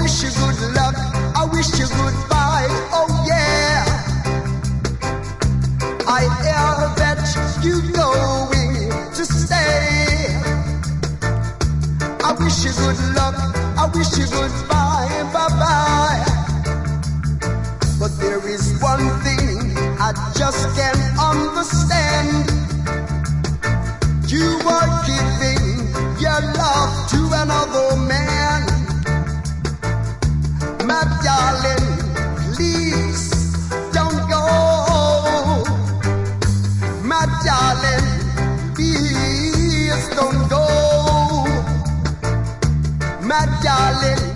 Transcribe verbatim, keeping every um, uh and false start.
wish you good luck, I wish you goodbye, oh yeah. I hear that you going to stay. I wish you good luck, I wish you goodbye, bye-bye. But there is one thing I just can't understand. You are giving your love to another man. My darling, please don't go. My darling, please don't go. My darling,